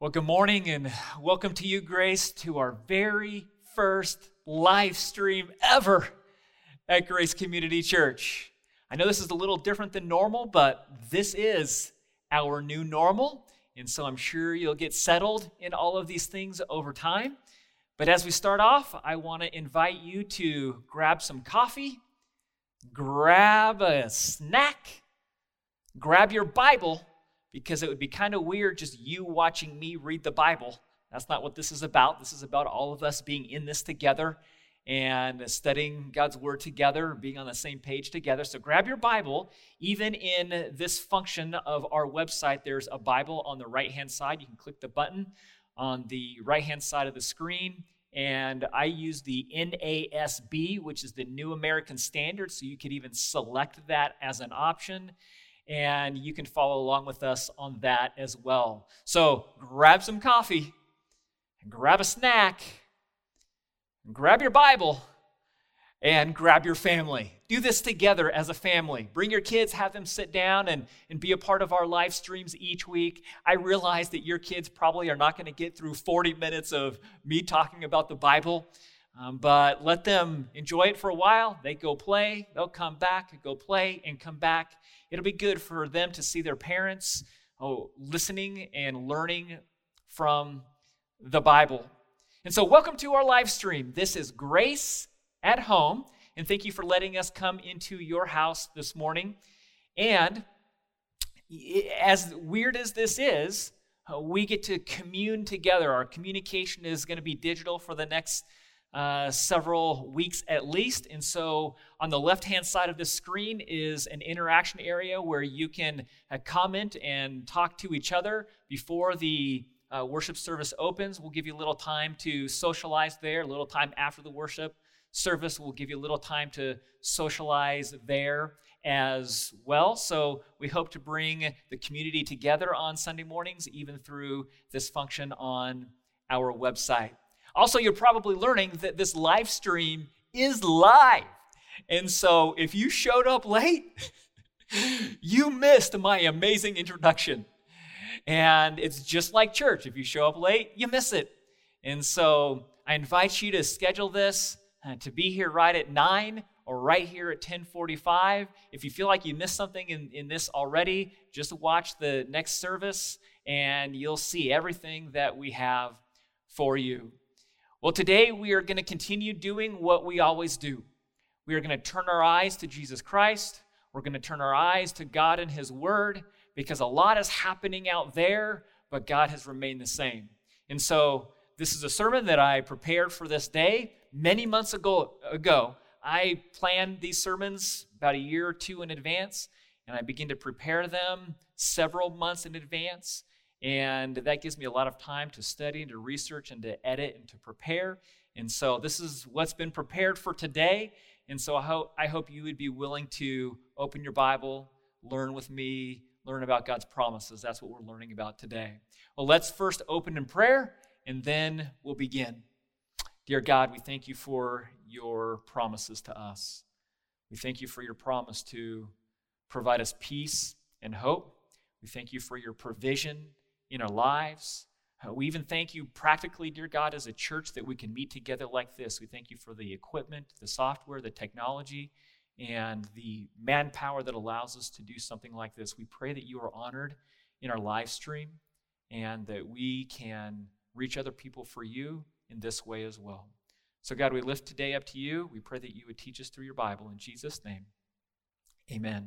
Well, good morning and welcome to you, Grace, to our very first live stream ever at Grace Community Church. I know this is a little different than normal, but this is our new normal, and so I'm sure you'll get settled in all of these things over time. But as we start off, I want to invite you to grab some coffee, grab a snack, grab your Bible, because it would be kind of weird just you watching me read the Bible. That's not what this is about. This is about all of us being in this together and studying God's Word together, being on the same page together. So grab your Bible. Even in this function of our website, there's a Bible on the right-hand side. You can click the button on the right-hand side of the screen. And I use the NASB, which is the New American Standard, so you could even select that as an option. And you can follow along with us on that as well. So grab some coffee, and grab a snack, and grab your Bible, and grab your family. Do this together as a family. Bring your kids, have them sit down and be a part of our live streams each week. I realize that your kids probably are not going to get through 40 minutes of me talking about the Bible, but let them enjoy it for a while. They go play, they'll come back, go play, and come back. It'll be good for them to see their parents listening and learning from the Bible. And so welcome to our live stream. This is Grace at Home, and thank you for letting us come into your house this morning. And as weird as this is, we get to commune together. Our communication is going to be digital for the next several weeks at least. And so on the left-hand side of the screen is an interaction area where you can comment and talk to each other before the worship service opens. We'll give you a little time to socialize there, a little time after the worship service. We'll give you a little time to socialize there as well. So we hope to bring the community together on Sunday mornings, even through this function on our website. Also, you're probably learning that this live stream is live. And so if you showed up late, you missed my amazing introduction. And it's just like church. If you show up late, you miss it. And so I invite you to schedule this to be here right at 9 or right here at 10:45. If you feel like you missed something in this already, just watch the next service and you'll see everything that we have for you. Well, today we are going to continue doing what we always do. We are going to turn our eyes to Jesus Christ. We're going to turn our eyes to God and His Word, because a lot is happening out there, but God has remained the same. And so this is a sermon that I prepared for this day many months ago. I planned these sermons about a year or two in advance, and I begin to prepare them several months in advance. And that gives me a lot of time to study and to research and to edit and to prepare. And so this is what's been prepared for today. And so I hope you would be willing to open your Bible, learn with me, learn about God's promises. That's what we're learning about today. Well, let's first open in prayer, and then we'll begin. Dear God, we thank you for your promises to us. We thank you for your promise to provide us peace and hope. We thank you for your provision in our lives. We even thank you practically, dear God, as a church that we can meet together like this. We thank you for the equipment, the software, the technology, and the manpower that allows us to do something like this. We pray that you are honored in our live stream and that we can reach other people for you in this way as well. So God, we lift today up to you. We pray that you would teach us through your Bible. In Jesus' name, amen.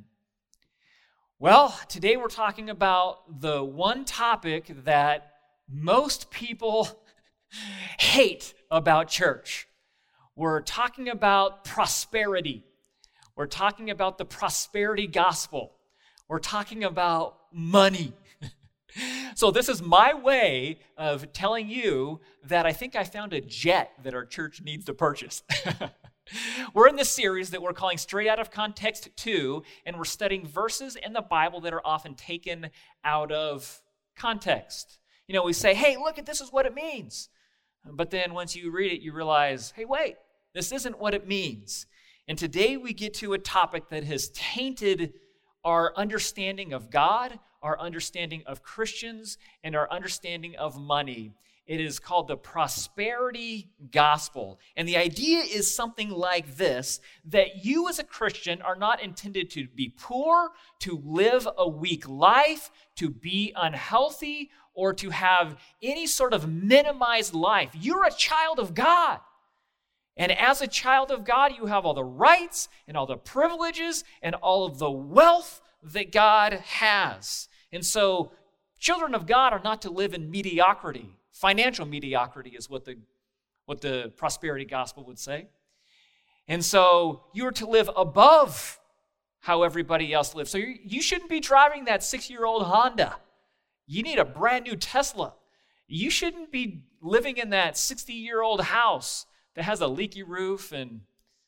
Well, today we're talking about the one topic that most people hate about church. We're talking about prosperity. We're talking about the prosperity gospel. We're talking about money. So this is my way of telling you that I think I found a jet that our church needs to purchase. We're in this series that we're calling Straight Out of Context 2, and we're studying verses in the Bible that are often taken out of context. You know, we say, hey, look, this is what it means. But then once you read it, you realize, hey, wait, this isn't what it means. And today we get to a topic that has tainted our understanding of God, our understanding of Christians and our understanding of money. It is called the prosperity gospel. And the idea is something like this, that you as a Christian are not intended to be poor, to live a weak life, to be unhealthy, or to have any sort of minimized life. You're a child of God. And as a child of God, you have all the rights and all the privileges and all of the wealth that God has. And so children of God are not to live in mediocrity. Financial mediocrity is what the prosperity gospel would say. And so you're to live above how everybody else lives. So you shouldn't be driving that 6-year-old Honda. You need a brand new Tesla. You shouldn't be living in that 60-year-old house that has a leaky roof and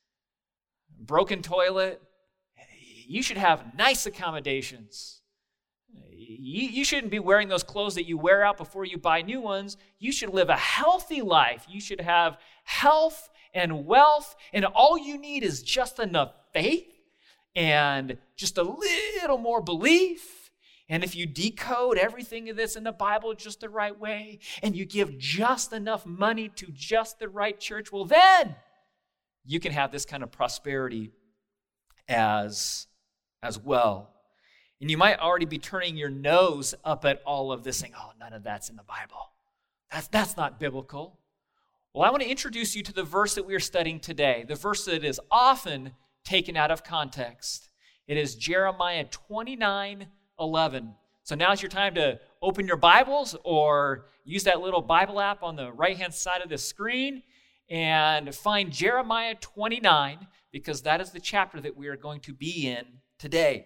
broken toilet. You should have nice accommodations. You shouldn't be wearing those clothes that you wear out before you buy new ones. You should live a healthy life. You should have health and wealth, and all you need is just enough faith and just a little more belief. And if you decode everything that's in the Bible just the right way, and you give just enough money to just the right church, well, then you can have this kind of prosperity as well. And you might already be turning your nose up at all of this, saying, oh, none of that's in the Bible. That's not biblical. Well, I want to introduce you to the verse that we are studying today, the verse that is often taken out of context. It is Jeremiah 29:11. So now's your time to open your Bibles or use that little Bible app on the right-hand side of the screen and find Jeremiah 29, because that is the chapter that we are going to be in today.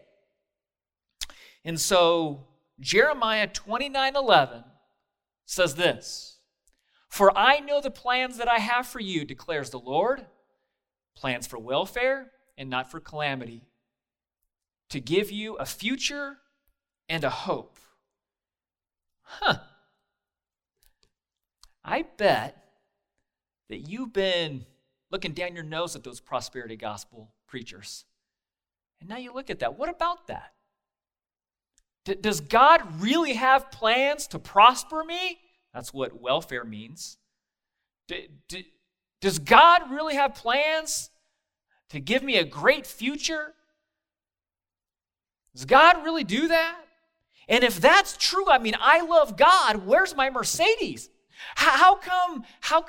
And so Jeremiah 29:11 says this, "For I know the plans that I have for you, declares the Lord, plans for welfare and not for calamity, to give you a future and a hope." I bet that you've been looking down your nose at those prosperity gospel preachers. And now you look at that. What about that? Does God really have plans to prosper me? That's what welfare means. Does God really have plans to give me a great future? Does God really do that? And if that's true, I mean, I love God. Where's my Mercedes? How come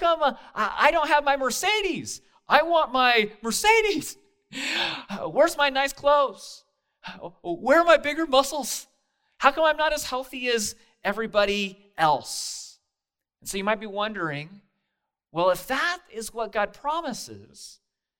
I don't have my Mercedes? I want my Mercedes. Where's my nice clothes? Where are my bigger muscles? How come I'm not as healthy as everybody else? And so you might be wondering, well, if that is what God promises,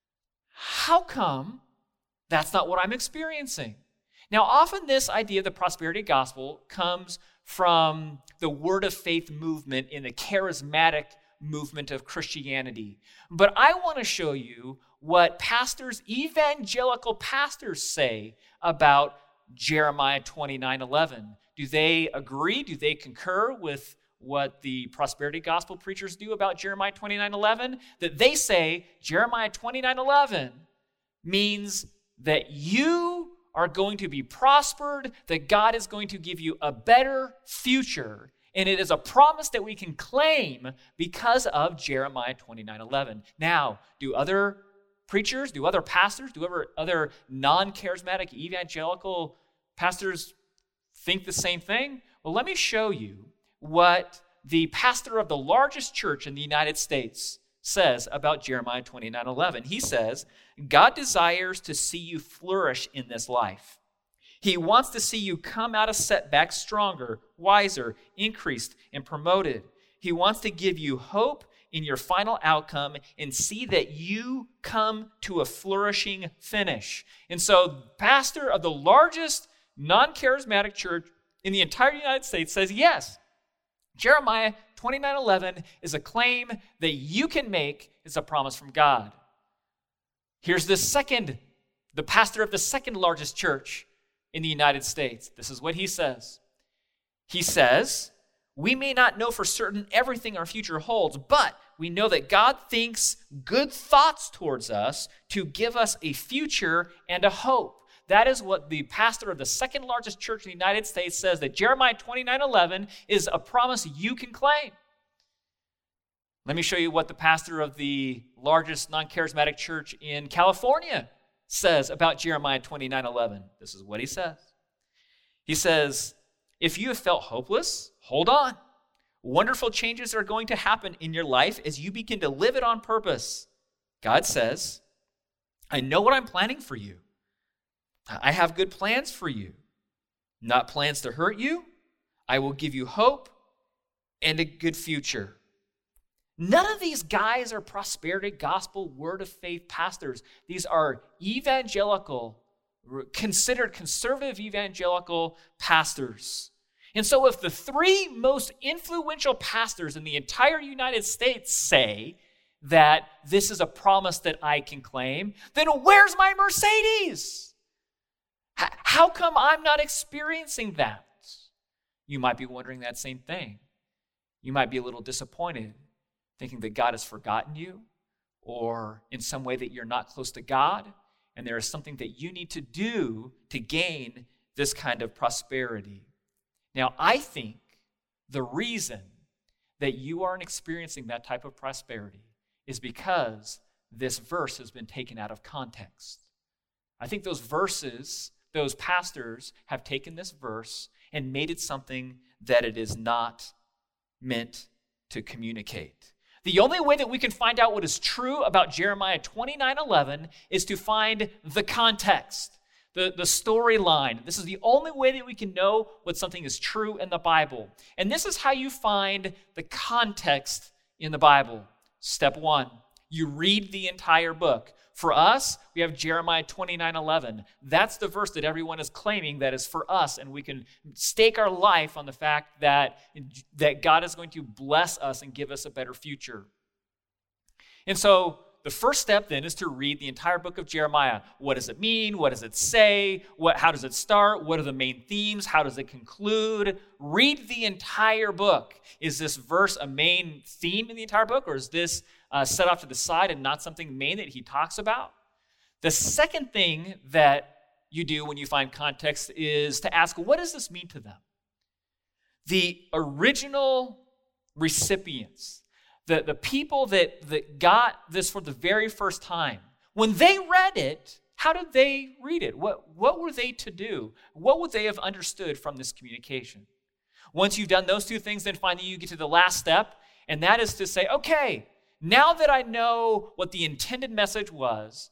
how come that's not what I'm experiencing? Now, often this idea of the prosperity gospel comes from the word of faith movement in the charismatic movement of Christianity. But I want to show you what evangelical pastors say about Jeremiah 29:11. Do they agree? Do they concur with what the prosperity gospel preachers do about Jeremiah 29:11? That they say Jeremiah 29:11 means that you are going to be prospered, that God is going to give you a better future. And it is a promise that we can claim because of Jeremiah 29:11. Now, do other preachers, do other pastors, do other non-charismatic evangelical pastors think the same thing? Well, let me show you what the pastor of the largest church in the United States says about Jeremiah 29:11. He says, God desires to see you flourish in this life. He wants to see you come out of setbacks stronger, wiser, increased, and promoted. He wants to give you hope in your final outcome and see that you come to a flourishing finish. And so, pastor of the largest non-charismatic church in the entire United States says, yes, Jeremiah 29:11 is a claim that you can make. It's a promise from God. Here's the pastor of the second largest church in the United States. This is what he says. He says, we may not know for certain everything our future holds, but we know that God thinks good thoughts towards us to give us a future and a hope. That is what the pastor of the second largest church in the United States says, that Jeremiah 29:11 is a promise you can claim. Let me show you what the pastor of the largest non-charismatic church in California says about Jeremiah 29:11. This is what he says. He says, if you have felt hopeless, hold on. Wonderful changes are going to happen in your life as you begin to live it on purpose. God says, I know what I'm planning for you. I have good plans for you, not plans to hurt you. I will give you hope and a good future. None of these guys are prosperity gospel word of faith pastors. These are evangelical, considered conservative evangelical pastors. And so if the three most influential pastors in the entire United States say that this is a promise that I can claim, then where's my Mercedes? How come I'm not experiencing that? You might be wondering that same thing. You might be a little disappointed, thinking that God has forgotten you, or in some way that you're not close to God, and there is something that you need to do to gain this kind of prosperity. Now, I think the reason that you aren't experiencing that type of prosperity is because this verse has been taken out of context. I think those pastors have taken this verse and made it something that it is not meant to communicate. The only way that we can find out what is true about Jeremiah 29:11 is to find the context, the storyline. This is the only way that we can know what something is true in the Bible. And this is how you find the context in the Bible. Step one, you read the entire book. For us, we have Jeremiah 29:11. That's the verse that everyone is claiming that is for us, and we can stake our life on the fact that God is going to bless us and give us a better future. And so the first step then is to read the entire book of Jeremiah. What does it mean? What does it say? How does it start? What are the main themes? How does it conclude? Read the entire book. Is this verse a main theme in the entire book, or is this set off to the side and not something main that he talks about? The second thing that you do when you find context is to ask, what does this mean to them? The original recipients, the people that got this for the very first time, when they read it, how did they read it? What were they to do? What would they have understood from this communication? Once you've done those two things, then finally you get to the last step, and that is to say, okay, now that I know what the intended message was,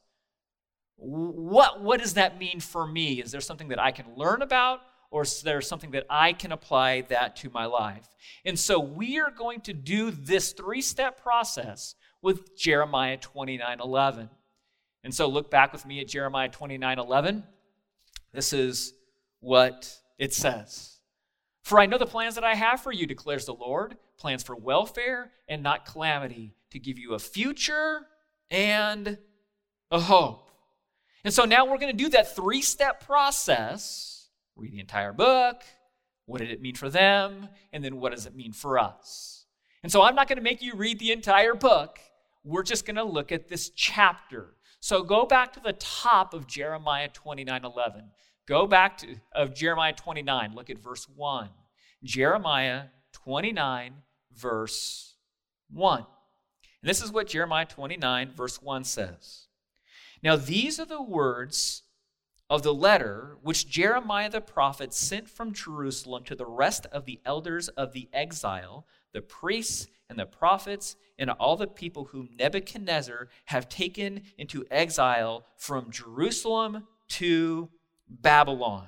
what does that mean for me? Is there something that I can learn about, or is there something that I can apply that to my life? And so we are going to do this three-step process with Jeremiah 29:11. And so look back with me at Jeremiah 29:11. This is what it says. For I know the plans that I have for you, declares the Lord, plans for welfare and not calamity, to give you a future and a hope. And so now we're going to do that three-step process. Read the entire book. What did it mean for them? And then what does it mean for us? And so I'm not going to make you read the entire book. We're just going to look at this chapter. So go back to the top of Jeremiah 29:11. Go back to Jeremiah 29. Look at verse 1. Jeremiah 29, verse 1. And this is what Jeremiah 29, verse 1 says. Now these are the words of the letter which Jeremiah the prophet sent from Jerusalem to the rest of the elders of the exile, the priests and the prophets, and all the people whom Nebuchadnezzar have taken into exile from Jerusalem to Babylon.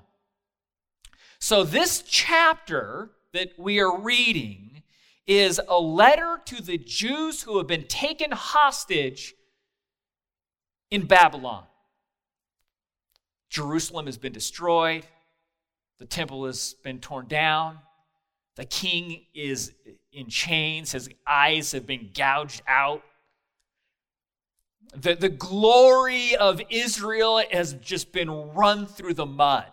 So this chapter that we are reading is a letter to the Jews who have been taken hostage in Babylon. Jerusalem has been destroyed. The temple has been torn down. The king is in chains. His eyes have been gouged out. The glory of Israel has just been run through the mud.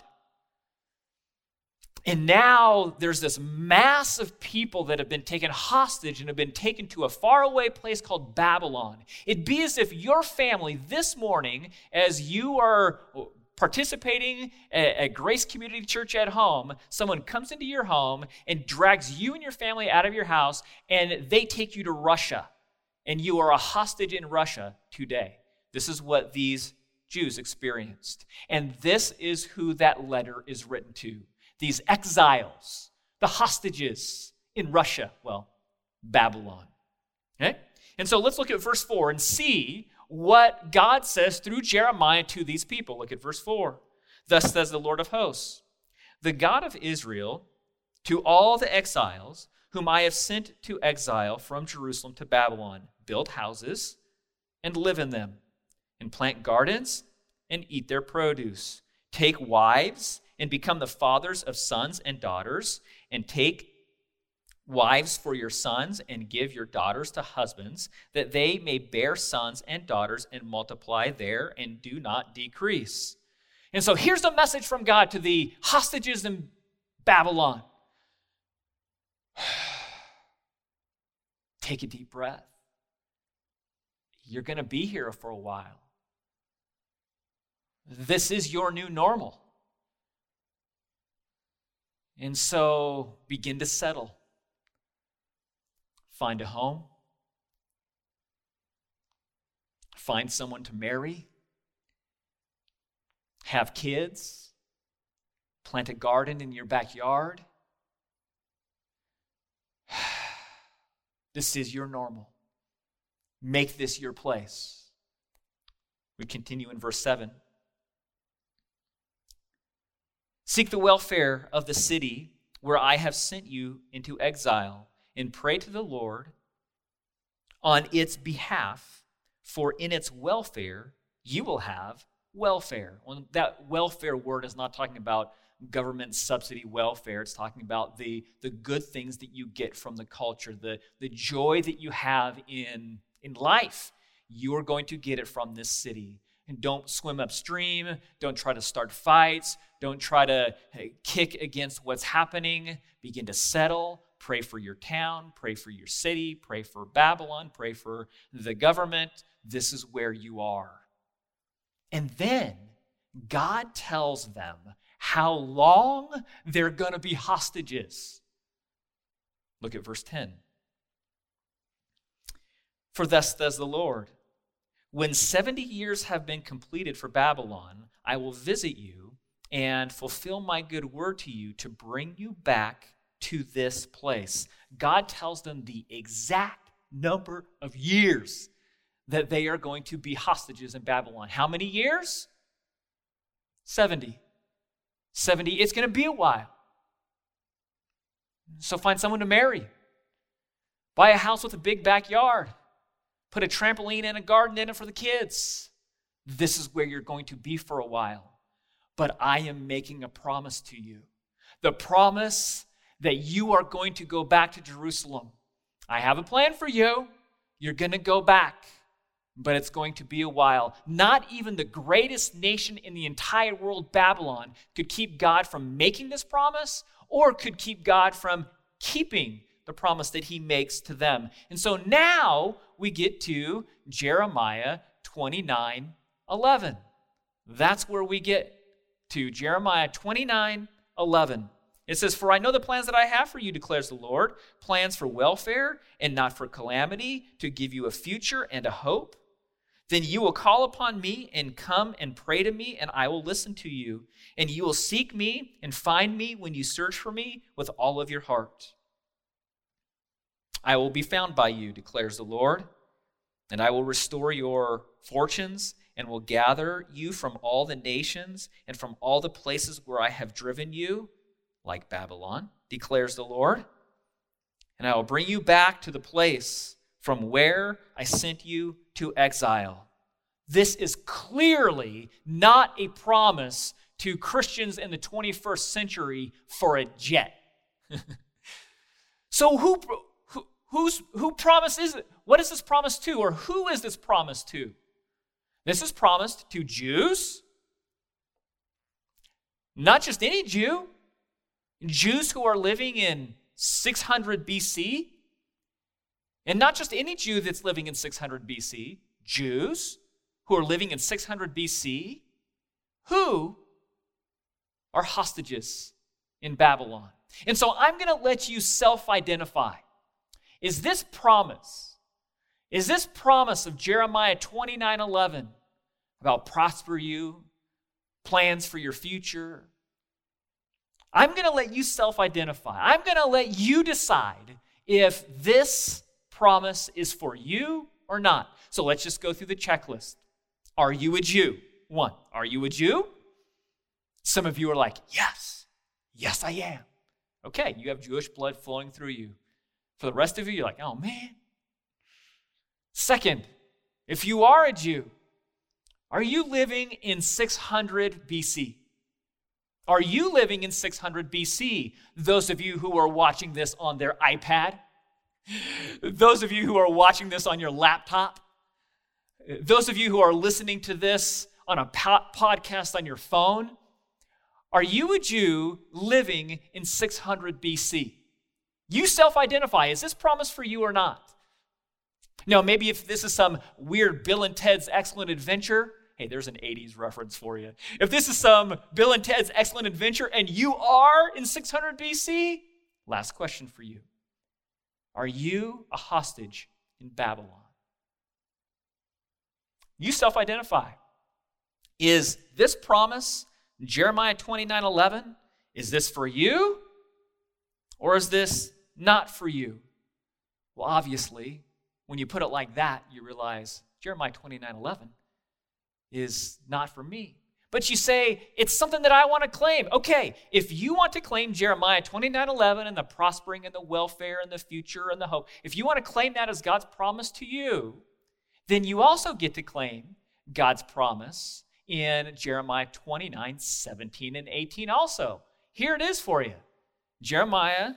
And now there's this mass of people that have been taken hostage and have been taken to a faraway place called Babylon. It'd be as if your family this morning, as you are participating at Grace Community Church at home, someone comes into your home and drags you and your family out of your house, and they take you to Russia, and you are a hostage in Russia today. This is what these Jews experienced. And this is who that letter is written to. These exiles, the hostages in Russia, well, Babylon. Okay? And so let's look at verse 4 and see what God says through Jeremiah to these people. Look at verse 4. Thus says the Lord of hosts, the God of Israel, to all the exiles whom I have sent to exile from Jerusalem to Babylon, build houses and live in them, and plant gardens and eat their produce. Take wives and become the fathers of sons and daughters, and take wives for your sons and give your daughters to husbands, that they may bear sons and daughters and multiply there and do not decrease. And so here's the message from God to the hostages in Babylon. Take a deep breath. You're going to be here for a while. This is your new normal. And so begin to settle. Find a home. Find someone to marry. Have kids. Plant a garden in your backyard. This is your normal. Make this your place. We continue in verse 7. Seek the welfare of the city where I have sent you into exile, and pray to the Lord on its behalf, for in its welfare you will have welfare. Well, that welfare word is not talking about government subsidy welfare. It's talking about the good things that you get from the culture, the joy that you have in life. You are going to get it from this city. And don't swim upstream. Don't try to start fights. Don't try to kick against what's happening. Begin to settle. Pray for your town. Pray for your city. Pray for Babylon. Pray for the government. This is where you are. And then God tells them how long they're going to be hostages. Look at verse 10. For thus says the Lord, when 70 years have been completed for Babylon, I will visit you and fulfill my good word to you to bring you back to this place. God tells them the exact number of years that they are going to be hostages in Babylon. How many years? 70. 70, it's going to be a while. So find someone to marry. Buy a house with a big backyard. Put a trampoline and a garden in it for the kids. This is where you're going to be for a while. But I am making a promise to you. The promise that you are going to go back to Jerusalem. I have a plan for you. You're going to go back. But it's going to be a while. Not even the greatest nation in the entire world, Babylon, could keep God from making this promise, or could keep God from keeping the promise that he makes to them. And so now we get to Jeremiah 29:11. That's where we get to Jeremiah 29:11. It says, for I know the plans that I have for you, declares the Lord, plans for welfare and not for calamity, to give you a future and a hope. Then you will call upon me and come and pray to me, and I will listen to you. And you will seek me and find me when you search for me with all of your heart. I will be found by you, declares the Lord, and I will restore your fortunes and will gather you from all the nations and from all the places where I have driven you, like Babylon, declares the Lord. And I will bring you back to the place from where I sent you to exile. This is clearly not a promise to Christians in the 21st century for a jet. So who promise is it? What is this promise to, or who is this promise to? This is promised to Jews, not just any Jew, Jews who are living in 600 BC, and not just any Jew that's living in 600 BC, Jews who are living in 600 BC who are hostages in Babylon. And so I'm going to let you self-identify. Is this promise of Jeremiah 29:11 about prosper you, plans for your future? I'm going to let you self-identify. I'm going to let you decide if this promise is for you or not. So let's just go through the checklist. Are you a Jew? 1, are you a Jew? Some of you are like, yes, I am. Okay, you have Jewish blood flowing through you. For the rest of you, you're like, oh man. 2nd, if you are a Jew, are you living in 600 BC? Are you living in 600 BC? Those of you who are watching this on their iPad, those of you who are watching this on your laptop, those of you who are listening to this on a podcast on your phone, are you a Jew living in 600 BC? You self-identify. Is this promise for you or not? Now, maybe if this is some weird Bill and Ted's Excellent Adventure, hey, there's an 80s reference for you. If this is some Bill and Ted's Excellent Adventure and you are in 600 BC, last question for you. Are you a hostage in Babylon? You self-identify. Is this promise, Jeremiah 29:11, is this for you or is this not for you? Well, obviously, when you put it like that, you realize Jeremiah 29:11 is not for me. But you say, it's something that I want to claim. Okay, if you want to claim Jeremiah 29:11 and the prospering and the welfare and the future and the hope, if you want to claim that as God's promise to you, then you also get to claim God's promise in Jeremiah 29:17 and 18 also. Here it is for you. Jeremiah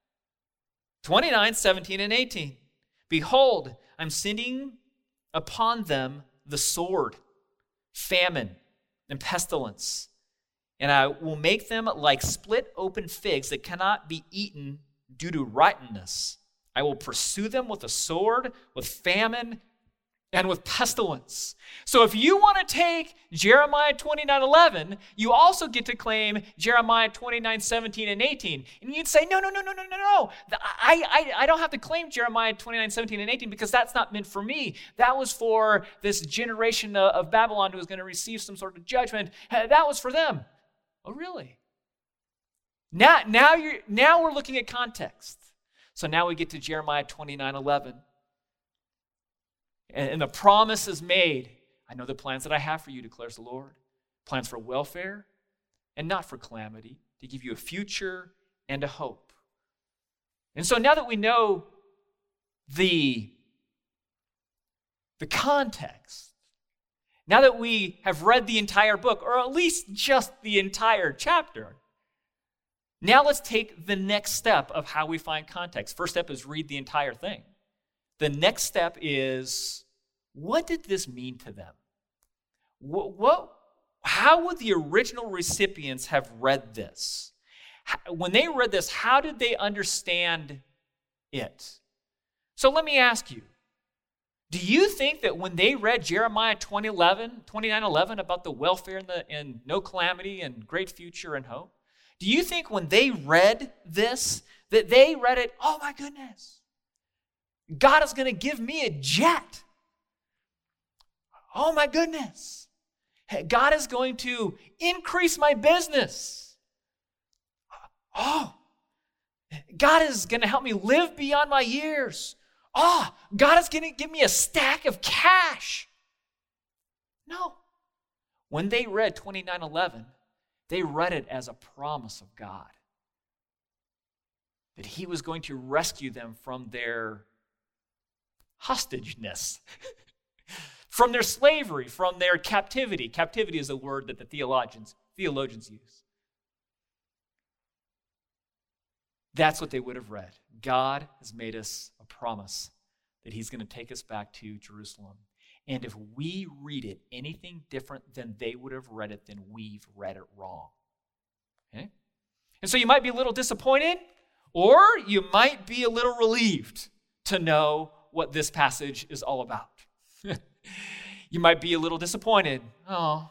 29:17 and 18. Behold, I'm sending upon them the sword, famine, and pestilence, and I will make them like split open figs that cannot be eaten due to rottenness. I will pursue them with a sword, with famine, and with pestilence. So if you want to take Jeremiah 29:11, you also get to claim Jeremiah 29:17 and 18. And you'd say, no. I don't have to claim Jeremiah 29:17 and 18 because that's not meant for me. That was for this generation of Babylon who was going to receive some sort of judgment. That was for them. Oh, really? Now we're looking at context. So now we get to Jeremiah 29:11. And the promise is made. I know the plans that I have for you, declares the Lord. Plans for welfare and not for calamity, to give you a future and a hope. And so now that we know the context, now that we have read the entire book, or at least just the entire chapter, now let's take the next step of how we find context. First step is read the entire thing. The next step is, what did this mean to them? How would the original recipients have read this? When they read this, how did they understand it? So let me ask you, do you think that when they read Jeremiah 29:11 about the welfare and no calamity and great future and hope, do you think when they read this, that they read it, oh my goodness, God is going to give me a jet. Oh my goodness. God is going to increase my business. Oh, God is going to help me live beyond my years. Oh, God is going to give me a stack of cash. No. When they read 29:11, they read it as a promise of God. That he was going to rescue them from their hostageness, from their slavery, from their captivity. Captivity is a word that the theologians use. That's what they would have read. God has made us a promise that he's going to take us back to Jerusalem. And if we read it anything different than they would have read it, then we've read it wrong. Okay? And so you might be a little disappointed, or you might be a little relieved to know what this passage is all about. You might be a little disappointed. Oh,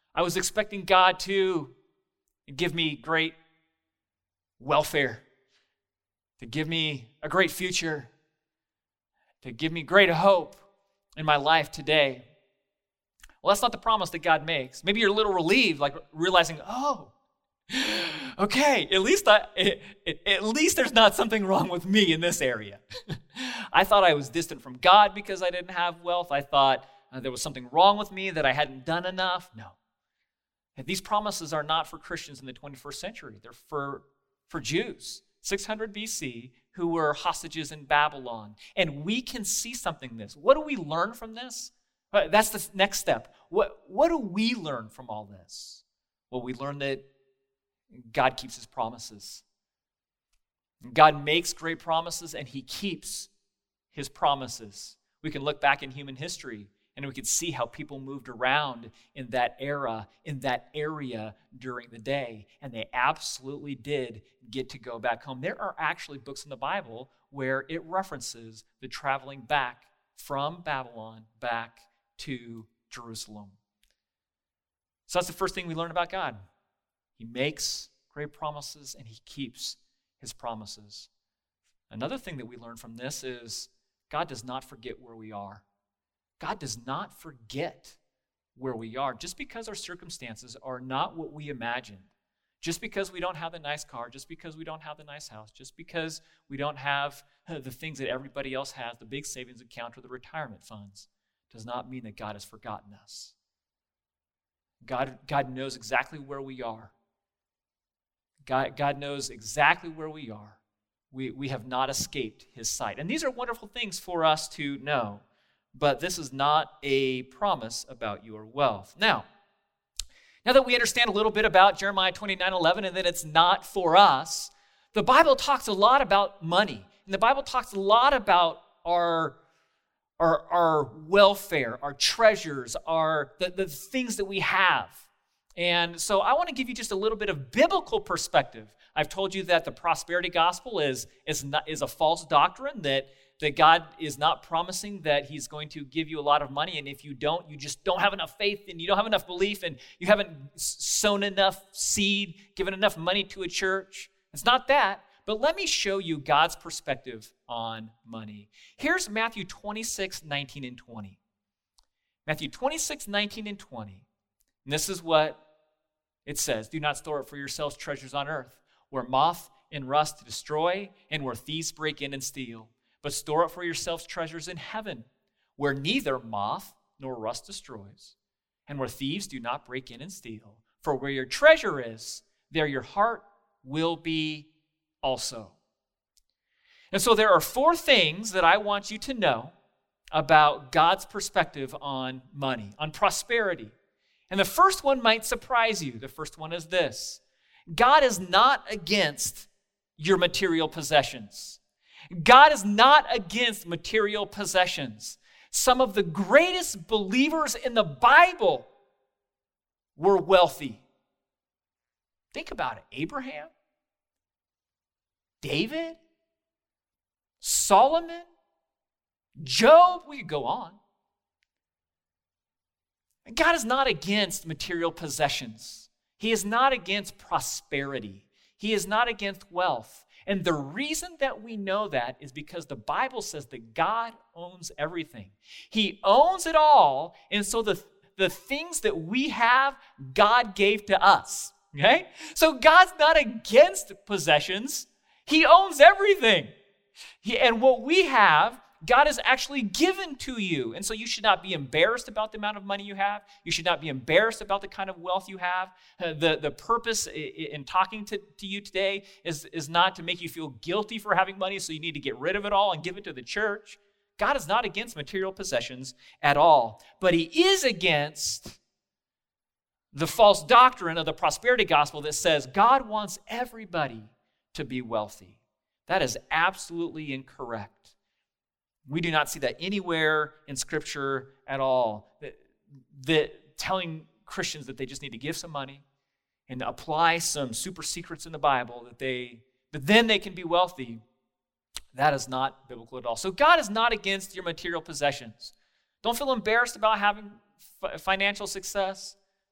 I was expecting God to give me great welfare, to give me a great future, to give me great hope in my life today. Well, that's not the promise that God makes. Maybe you're a little relieved, like realizing, oh, okay, at least there's not something wrong with me in this area. I thought I was distant from God because I didn't have wealth. I thought there was something wrong with me, that I hadn't done enough. No. And these promises are not for Christians in the 21st century. They're for Jews, 600 BC, who were hostages in Babylon. And we can see something in this. What do we learn from this? That's the next step. What do we learn from all this? Well, we learn that God keeps his promises. God makes great promises, and he keeps his promises. We can look back in human history, and we can see how people moved around in that era, in that area during the day, and they absolutely did get to go back home. There are actually books in the Bible where it references the traveling back from Babylon back to Jerusalem. So that's the first thing we learn about God. He makes great promises, and he keeps his promises. Another thing that we learn from this is God does not forget where we are. God does not forget where we are. Just because our circumstances are not what we imagined, just because we don't have the nice car, just because we don't have the nice house, just because we don't have the things that everybody else has, the big savings account or the retirement funds, does not mean that God has forgotten us. God knows exactly where we are. God knows exactly where we are. We have not escaped his sight. And these are wonderful things for us to know. But this is not a promise about your wealth. Now that we understand a little bit about Jeremiah 29:11 and that it's not for us, the Bible talks a lot about money. And the Bible talks a lot about our welfare, our treasures, the things that we have. And so I want to give you just a little bit of biblical perspective. I've told you that the prosperity gospel is a false doctrine, that God is not promising that he's going to give you a lot of money, and if you don't, you just don't have enough faith, and you don't have enough belief, and you haven't sown enough seed, given enough money to a church. It's not that, but let me show you God's perspective on money. Here's Matthew 26:19 and 20. Matthew 26:19 and 20. And this is what it says. Do not store up for yourselves treasures on earth, where moth and rust destroy, and where thieves break in and steal. But store up for yourselves treasures in heaven, where neither moth nor rust destroys, and where thieves do not break in and steal. For where your treasure is, there your heart will be also. And so there are 4 things that I want you to know about God's perspective on money, on prosperity. And the first one might surprise you. The first one is this: God is not against your material possessions. God is not against material possessions. Some of the greatest believers in the Bible were wealthy. Think about it. Abraham, David, Solomon, Job, we could go on. God is not against material possessions. He is not against prosperity. He is not against wealth. And the reason that we know that is because the Bible says that God owns everything. He owns it all, and so the things that we have, God gave to us. Okay? So God's not against possessions. He owns everything. And what we have, God has actually given to you. And so you should not be embarrassed about the amount of money you have. You should not be embarrassed about the kind of wealth you have. The purpose in talking to you today is not to make you feel guilty for having money, so you need to get rid of it all and give it to the church. God is not against material possessions at all. But he is against the false doctrine of the prosperity gospel that says God wants everybody to be wealthy. That is absolutely incorrect. We do not see that anywhere in Scripture at all. That telling Christians that they just need to give some money and apply some super secrets in the Bible that then they can be wealthy, that is not biblical at all. So God is not against your material possessions. Don't feel embarrassed about having financial success.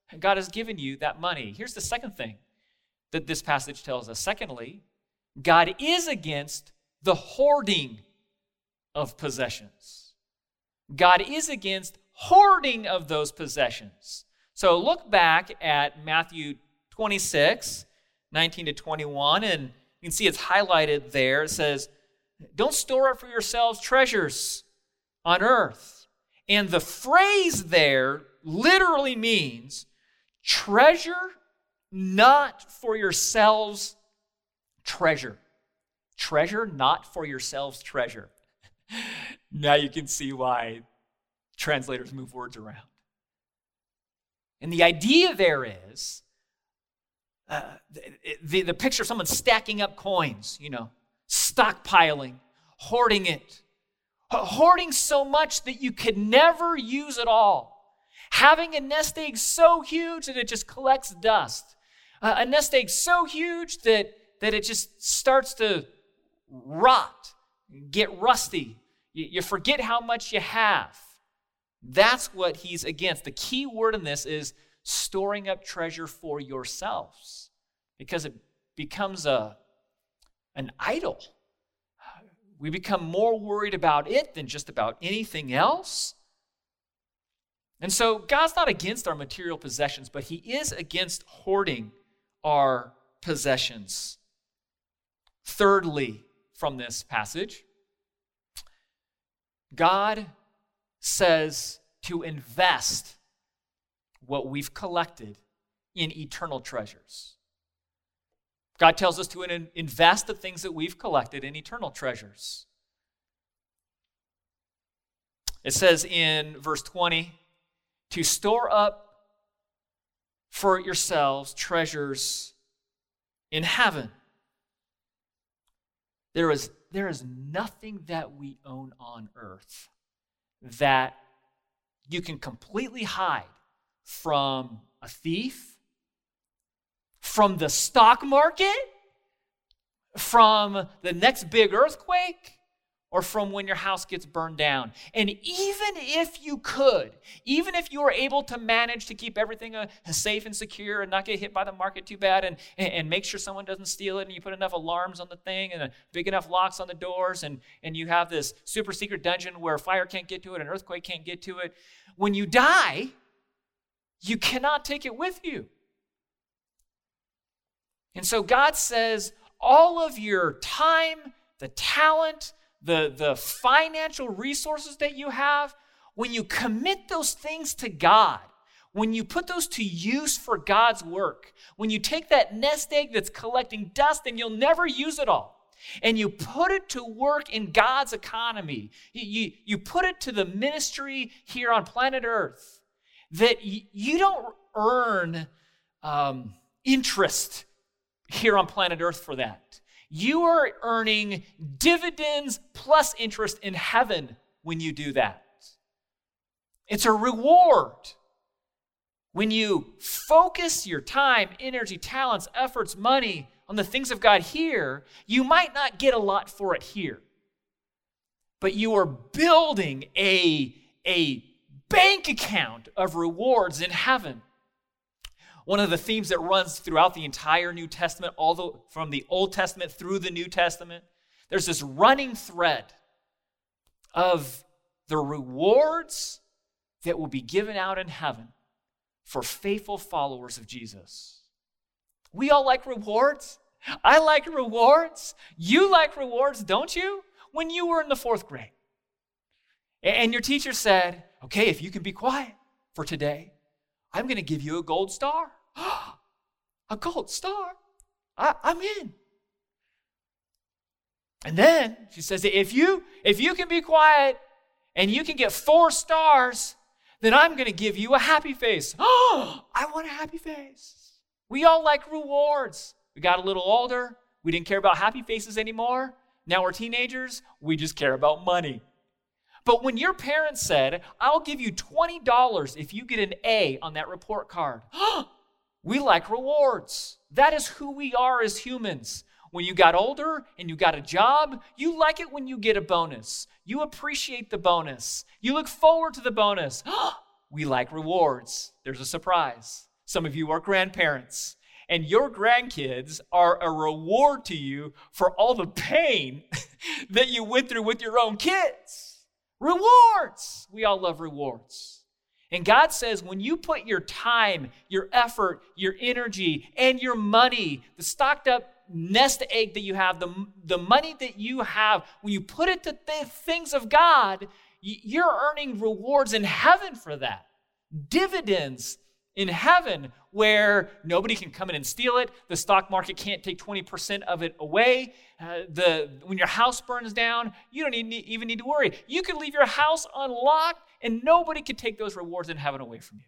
God has given you that money. Here's the second thing that this passage tells us. Secondly, God is against the hoarding of possessions. God is against hoarding of those possessions. So look back at Matthew 26, 19 to 21, and you can see it's highlighted there. It says, don't store up for yourselves treasures on earth. And the phrase there literally means treasure not for yourselves treasure. Treasure not for yourselves treasure. Now you can see why translators move words around. And the idea there is the picture of someone stacking up coins, stockpiling, hoarding it. Hoarding so much that you could never use it all. Having a nest egg so huge that it just collects dust. A nest egg so huge that it just starts to rot, get rusty. You forget how much you have. That's what he's against. The key word in this is storing up treasure for yourselves, because it becomes an idol. We become more worried about it than just about anything else. And so God's not against our material possessions, but he is against hoarding our possessions. Thirdly, from this passage, God says to invest what we've collected in eternal treasures. God tells us to invest the things that we've collected in eternal treasures. It says in verse 20, to store up for yourselves treasures in heaven. There is nothing that we own on earth that you can completely hide from a thief, from the stock market, from the next big earthquake, or from when your house gets burned down. And even if you could, even if you were able to manage to keep everything safe and secure and not get hit by the market too bad and make sure someone doesn't steal it, and you put enough alarms on the thing and big enough locks on the doors, and you have this super secret dungeon where fire can't get to it and earthquake can't get to it, when you die, you cannot take it with you. And so God says all of your time, the talent, the financial resources that you have, when you commit those things to God, when you put those to use for God's work, when you take that nest egg that's collecting dust and you'll never use it all, and you put it to work in God's economy, you put it to the ministry here on planet Earth, that you don't earn interest here on planet Earth for that. You are earning dividends plus interest in heaven when you do that. It's a reward. When you focus your time, energy, talents, efforts, money on the things of God here, you might not get a lot for it here. But you are building a bank account of rewards in heaven. One of the themes that runs throughout the entire New Testament, from the Old Testament through the New Testament, there's this running thread of the rewards that will be given out in heaven for faithful followers of Jesus. We all like rewards. I like rewards. You like rewards, don't you? When you were in the 4th grade and your teacher said, okay, if you can be quiet for today, I'm going to give you a gold star. A gold star? I'm in. And then she says, if you can be quiet and you can get 4 stars, then I'm going to give you a happy face. Oh, I want a happy face. We all like rewards. We got a little older. We didn't care about happy faces anymore. Now we're teenagers. We just care about money. But when your parents said, I'll give you $20 if you get an A on that report card, we like rewards. That is who we are as humans. When you got older and you got a job, you like it when you get a bonus. You appreciate the bonus. You look forward to the bonus. We like rewards. There's a surprise. Some of you are grandparents, and your grandkids are a reward to you for all the pain that you went through with your own kids. Rewards. We all love rewards. And God says when you put your time, your effort, your energy, and your money, the stocked up nest egg that you have, the money that you have, when you put it to the things of God, you're earning rewards in heaven for that. Dividends in heaven where nobody can come in and steal it. The stock market can't take 20% of it away. When your house burns down, you don't even need to worry. You can leave your house unlocked and nobody can take those rewards in heaven away from you.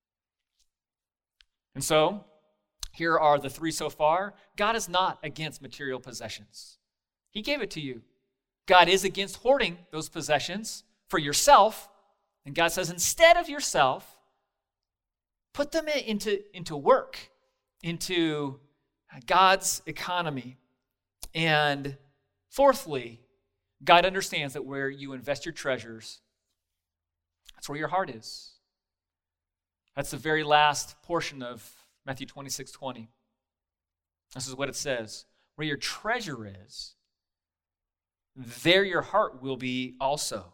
And so, here are the three so far. God is not against material possessions. He gave it to you. God is against hoarding those possessions for yourself. And God says, instead of yourself, put them into work, into God's economy. And fourthly, God understands that where you invest your treasures, that's where your heart is. That's the very last portion of Matthew 26:20. This is what it says. Where your treasure is, there your heart will be also.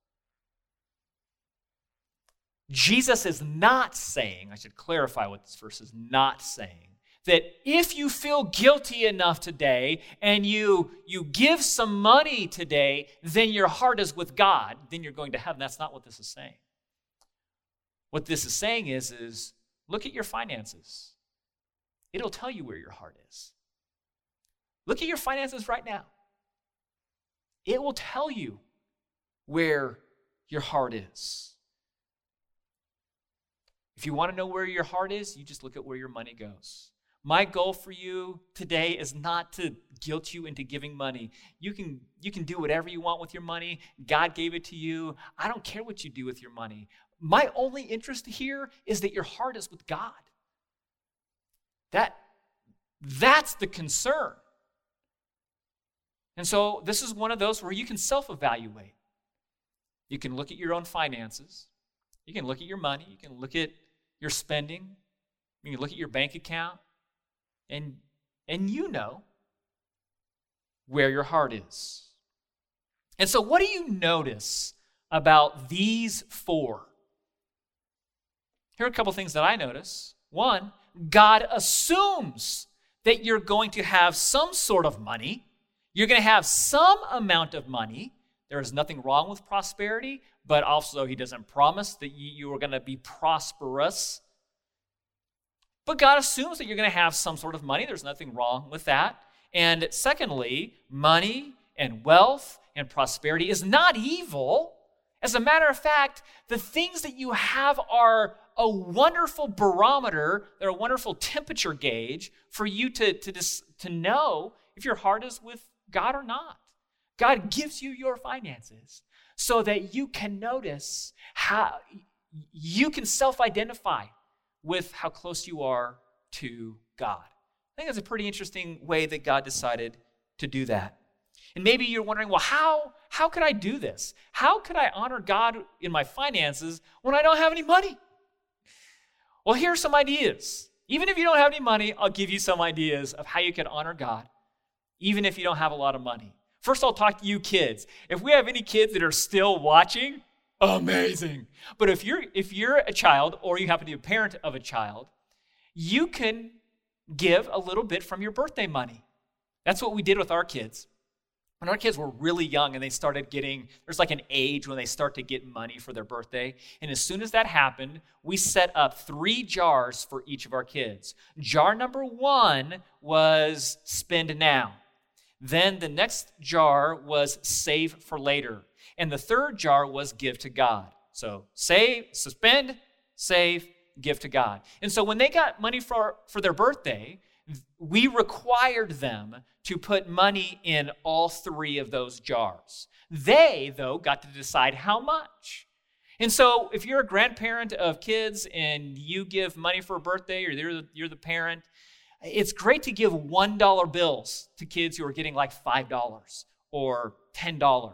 Jesus is not saying, I should clarify what this verse is not saying, that if you feel guilty enough today and you give some money today, then your heart is with God, then you're going to heaven. That's not what this is saying. What this is saying is look at your finances. It'll tell you where your heart is. Look at your finances right now. It will tell you where your heart is. If you want to know where your heart is, you just look at where your money goes. My goal for you today is not to guilt you into giving money. You can do whatever you want with your money. God gave it to you. I don't care what you do with your money. My only interest here is that your heart is with God. That's the concern. And so this is one of those where you can self-evaluate. You can look at your own finances. You can look at your money. You can look at your spending. You can look at your bank account. And you know where your heart is. And so what do you notice about these four? Here are a couple things that I notice. One, God assumes that you're going to have some sort of money. You're going to have some amount of money. There is nothing wrong with prosperity, but also he doesn't promise that you are going to be prosperous. But God assumes that you're going to have some sort of money. There's nothing wrong with that. And secondly, money and wealth and prosperity is not evil. As a matter of fact, the things that you have are a wonderful barometer. They're a wonderful temperature gauge for you to know if your heart is with God or not. God gives you your finances so that you can notice how you can self-identify with how close you are to God. I think that's a pretty interesting way that God decided to do that. And maybe you're wondering, well, how could I do this? How could I honor God in my finances when I don't have any money? Well, here are some ideas. Even if you don't have any money, I'll give you some ideas of how you can honor God, even if you don't have a lot of money. First, I'll talk to you kids. If we have any kids that are still watching, amazing. But if you're a child or you happen to be a parent of a child, you can give a little bit from your birthday money. That's what we did with our kids. When our kids were really young and they started getting, there's like an age when they start to get money for their birthday. And as soon as that happened, we set up 3 jars for each of our kids. Jar number 1 was spend now. Then the next jar was save for later. And the third jar was give to God. So spend, save, give to God. And so when they got money for their birthday, we required them to put money in all 3 of those jars. They, though, got to decide how much. And so if you're a grandparent of kids and you give money for a birthday or you're the parent, it's great to give $1 bills to kids who are getting like $5 or $10.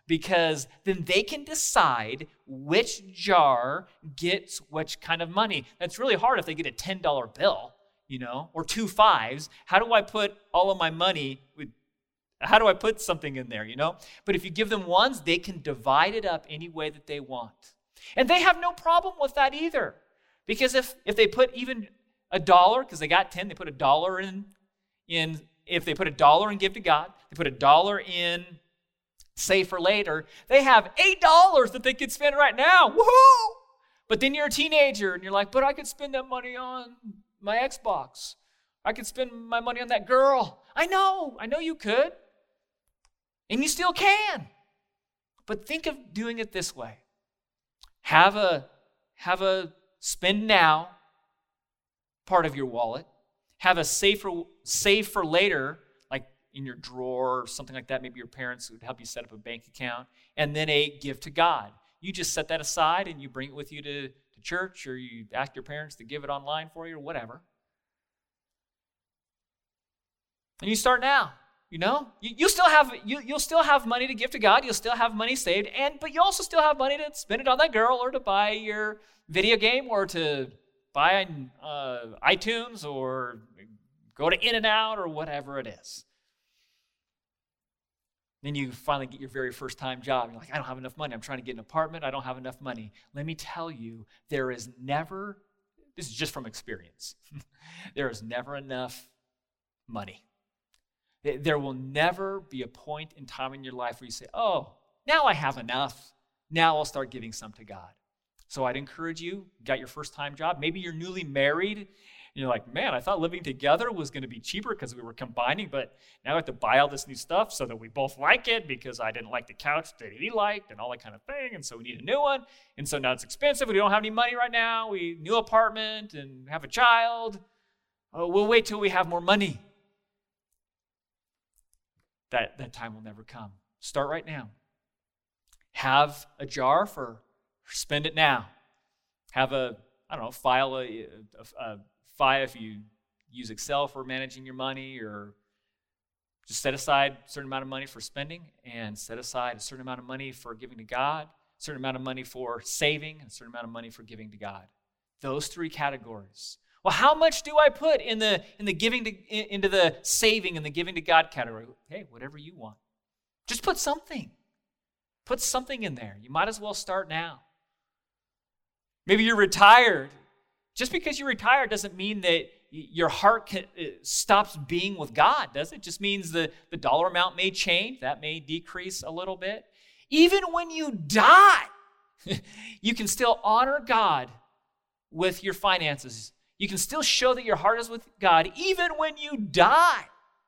because then they can decide which jar gets which kind of money. That's really hard if they get a $10 bill, or 2 5s. How do I put all of my money how do I put something in there, But if you give them ones, they can divide it up any way that they want. And they have no problem with that either. Because if they put even $1, because they got 10, they put $1 in if they put $1 and give to God, they put $1 in save for later, they have $8 that they could spend right now. Woohoo! But then you're a teenager and you're like, but I could spend that money on my Xbox. I could spend my money on that girl. I know you could. And you still can. But think of doing it this way. Have a spend now part of your wallet. Have a save for later, like in your drawer or something like that. Maybe your parents would help you set up a bank account. And then a give to God. You just set that aside and you bring it with you to church, or you ask your parents to give it online for you, or whatever. And you start now. You'll still have money to give to God. You'll still have money saved, but you also still have money to spend it on that girl, or to buy your video game, or to buy iTunes, or go to In-N-Out, or whatever it is. Then you finally get your very first time job. You're like, I don't have enough money. I'm trying to get an apartment. I don't have enough money. Let me tell you, this is just from experience, there is never enough money. There will never be a point in time in your life where you say, oh, now I have enough. Now I'll start giving some to God. So I'd encourage you got your first time job. Maybe you're newly married. And you're like, man, I thought living together was going to be cheaper because we were combining, but now I have to buy all this new stuff so that we both like it, because I didn't like the couch that he liked and all that kind of thing. And so we need a new one. And so now it's expensive. We don't have any money right now. New apartment and have a child. Oh, we'll wait till we have more money. That time will never come. Start right now. Have a jar for spend it now. Have file if you use Excel for managing your money, or just set aside a certain amount of money for spending, and set aside a certain amount of money for giving to God, a certain amount of money for saving, and a certain amount of money for giving to God. Those 3 categories. Well, how much do I put in the giving into the saving and the giving to God category? Hey, whatever you want. Just put something. Put something in there. You might as well start now. Maybe you're retired. Just because you're retired doesn't mean that your heart stops being with God, does it? It just means the dollar amount may change. That may decrease a little bit. Even when you die, you can still honor God with your finances. You can still show that your heart is with God even when you die.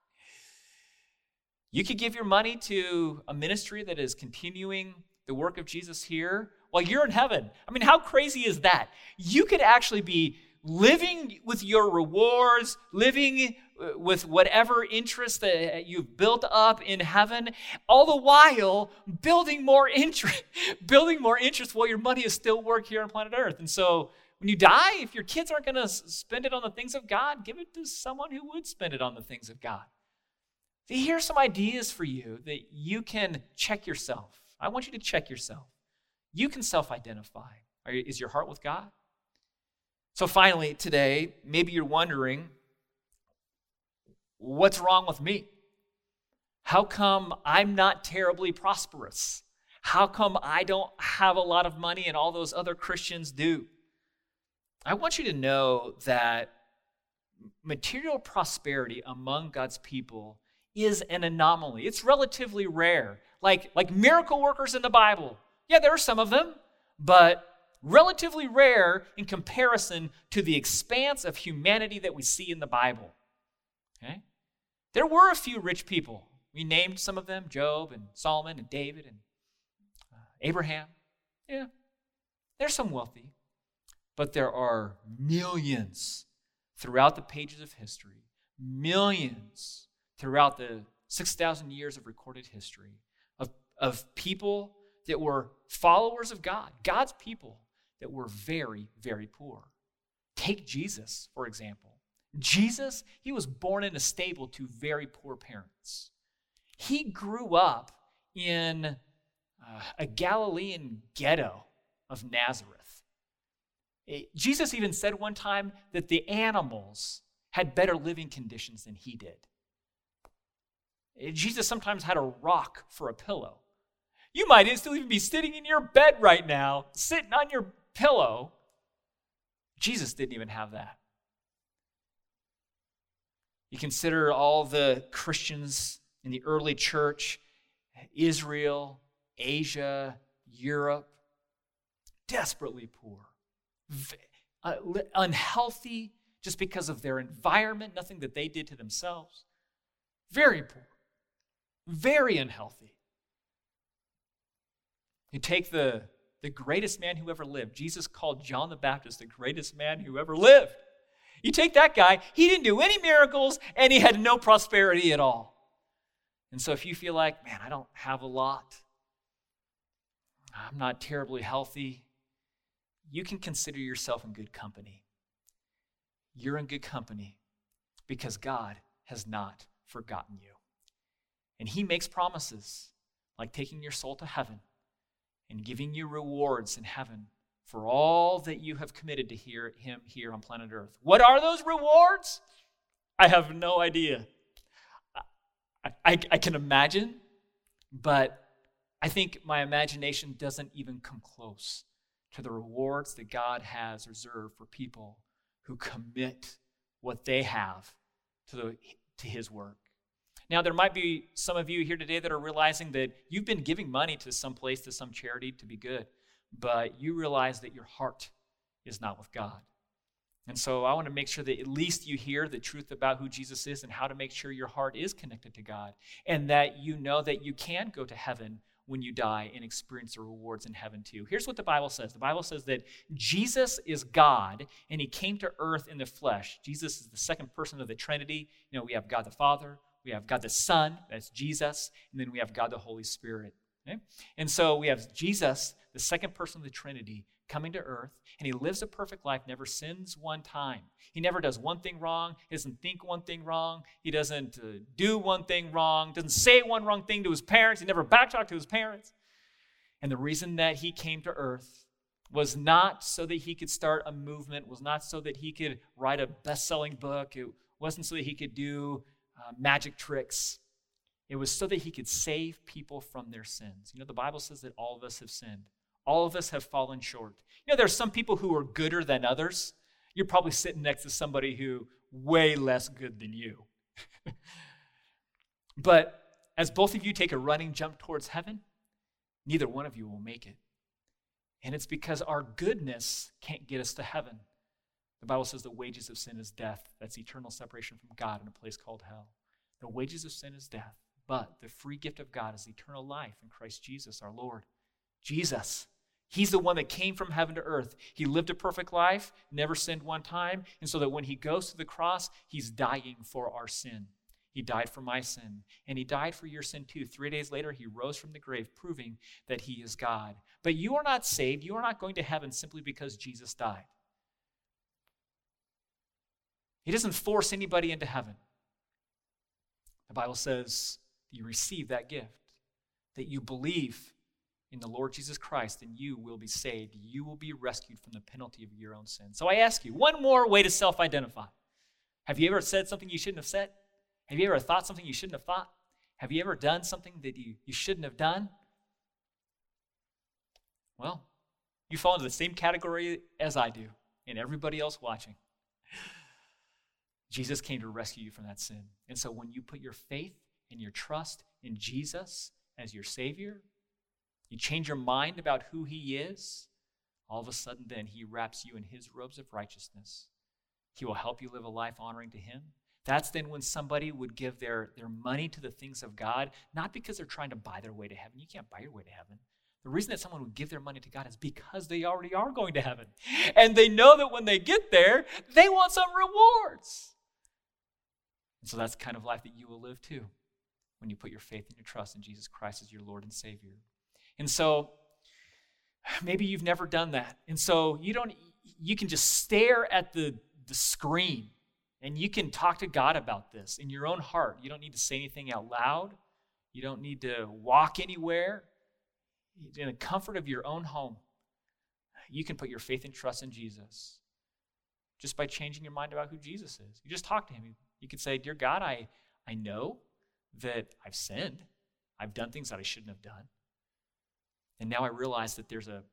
You could give your money to a ministry that is continuing the work of Jesus here while you're in heaven. I mean, how crazy is that? You could actually be living with your rewards, living with whatever interest that you've built up in heaven, all the while building more interest while your money is still work here on planet Earth. And so when you die, if your kids aren't going to spend it on the things of God, give it to someone who would spend it on the things of God. Here's some ideas for you that you can check yourself. I want you to check yourself. You can self-identify. Is your heart with God? So finally, today, maybe you're wondering, what's wrong with me? How come I'm not terribly prosperous? How come I don't have a lot of money and all those other Christians do? I want you to know that material prosperity among God's people is an anomaly. It's relatively rare. Like miracle workers in the Bible. Yeah, there are some of them, but relatively rare in comparison to the expanse of humanity that we see in the Bible. Okay? There were a few rich people. We named some of them, Job and Solomon and David and Abraham. Yeah, there's some wealthy. But there are millions throughout the pages of history, millions throughout the 6,000 years of recorded history of people that were followers of God, God's people that were very, very poor. Take Jesus, for example. Jesus, he was born in a stable to very poor parents. He grew up in a Galilean ghetto of Nazareth. Jesus even said one time that the animals had better living conditions than he did. Jesus sometimes had a rock for a pillow. You might still even be sitting in your bed right now, sitting on your pillow. Jesus didn't even have that. You consider all the Christians in the early church, Israel, Asia, Europe, desperately poor, unhealthy just because of their environment, nothing that they did to themselves. Very poor, very unhealthy. You take the greatest man who ever lived. Jesus called John the Baptist the greatest man who ever lived. You take that guy, he didn't do any miracles, and he had no prosperity at all. And so if you feel like, man, I don't have a lot, I'm not terribly healthy, you can consider yourself in good company. You're in good company because God has not forgotten you. And he makes promises like taking your soul to heaven and giving you rewards in heaven for all that you have committed to him here on planet Earth. What are those rewards? I have no idea. I can imagine, but I think my imagination doesn't even come close to the rewards that God has reserved for people who commit what they have to his work. Now, there might be some of you here today that are realizing that you've been giving money to some place, to some charity to be good, but you realize that your heart is not with God. And so I want to make sure that at least you hear the truth about who Jesus is and how to make sure your heart is connected to God, and that you know that you can go to heaven when you die and experience the rewards in heaven too. Here's what the Bible says. The Bible says that Jesus is God, and he came to earth in the flesh. Jesus is the second person of the Trinity. You know, we have God the Father, we have God the Son, that's Jesus, and then we have God the Holy Spirit. Okay? And so we have Jesus, the second person of the Trinity, coming to earth, and he lives a perfect life, never sins one time. He never does one thing wrong. He doesn't think one thing wrong. He doesn't do one thing wrong. Doesn't say one wrong thing to his parents. He never backtalked to his parents. And the reason that he came to earth was not so that he could start a movement, was not so that he could write a best-selling book. It wasn't so that he could do magic tricks. It was so that he could save people from their sins. You know, the Bible says that all of us have sinned. All of us have fallen short. You know, there are some people who are gooder than others. You're probably sitting next to somebody who way less good than you. But as both of you take a running jump towards heaven, neither one of you will make it. And it's because our goodness can't get us to heaven. The Bible says the wages of sin is death. That's eternal separation from God in a place called hell. The wages of sin is death, but the free gift of God is eternal life in Christ Jesus our Lord. Jesus, he's the one that came from heaven to earth. He lived a perfect life, never sinned one time, and so that when he goes to the cross, he's dying for our sin. He died for my sin, and he died for your sin too. 3 days later, he rose from the grave, proving that he is God. But you are not saved. You are not going to heaven simply because Jesus died. He doesn't force anybody into heaven. The Bible says that you receive that gift, that you believe in the Lord Jesus Christ, and you will be saved. You will be rescued from the penalty of your own sin. So I ask you, one more way to self-identify. Have you ever said something you shouldn't have said? Have you ever thought something you shouldn't have thought? Have you ever done something that you shouldn't have done? Well, you fall into the same category as I do, and everybody else watching. Jesus came to rescue you from that sin. And so when you put your faith and your trust in Jesus as your Savior, you change your mind about who he is, all of a sudden then he wraps you in his robes of righteousness. He will help you live a life honoring to him. That's then when somebody would give their money to the things of God, not because they're trying to buy their way to heaven. You can't buy your way to heaven. The reason that someone would give their money to God is because they already are going to heaven. And they know that when they get there, they want some rewards. And so that's the kind of life that you will live too when you put your faith and your trust in Jesus Christ as your Lord and Savior. And so maybe you've never done that. And so you can just stare at the screen and you can talk to God about this in your own heart. You don't need to say anything out loud. You don't need to walk anywhere. in the comfort of your own home, you can put your faith and trust in Jesus just by changing your mind about who Jesus is. You just talk to him. You could say, dear God, I know that I've sinned. I've done things that I shouldn't have done. And now I realize that there's a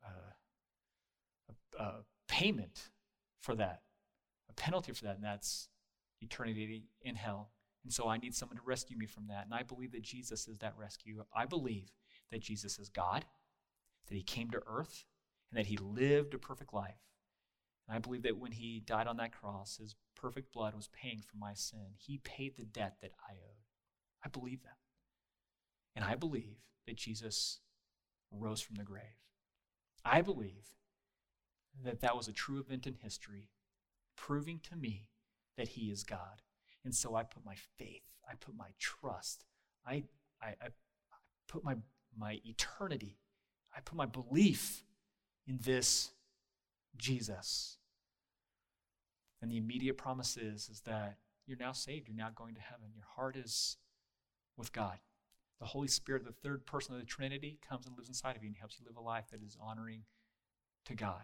payment for that, a penalty for that, and that's eternity in hell. And so I need someone to rescue me from that. And I believe that Jesus is that rescue. I believe that Jesus is God, that he came to earth, and that he lived a perfect life. And I believe that when he died on that cross, his perfect blood was paying for my sin. He paid the debt that I owed. I believe that. And I believe that Jesus rose from the grave. I believe that that was a true event in history, proving to me that he is God. And so I put my faith, I put my trust, I put my eternity, I put my belief in this Jesus. And the immediate promise is that you're now saved, you're now going to heaven. Your heart is with God. The Holy Spirit, the third person of the Trinity, comes and lives inside of you and helps you live a life that is honoring to God.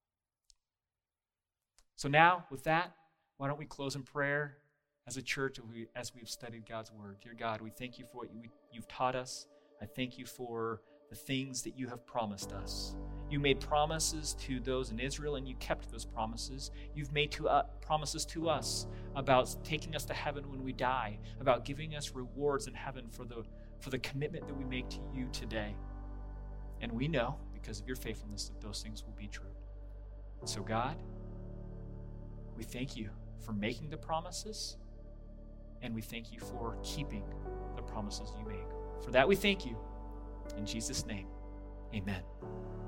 So now, with that, why don't we close in prayer as a church as we've studied God's word. Dear God, we thank you for what you've taught us. I thank you for the things that you have promised us. You made promises to those in Israel, and you kept those promises. You've made promises to us about taking us to heaven when we die, about giving us rewards in heaven for the commitment that we make to you today. And we know, because of your faithfulness, that those things will be true. So God, we thank you for making the promises, and we thank you for keeping the promises you make. For that we thank you. In Jesus' name, amen.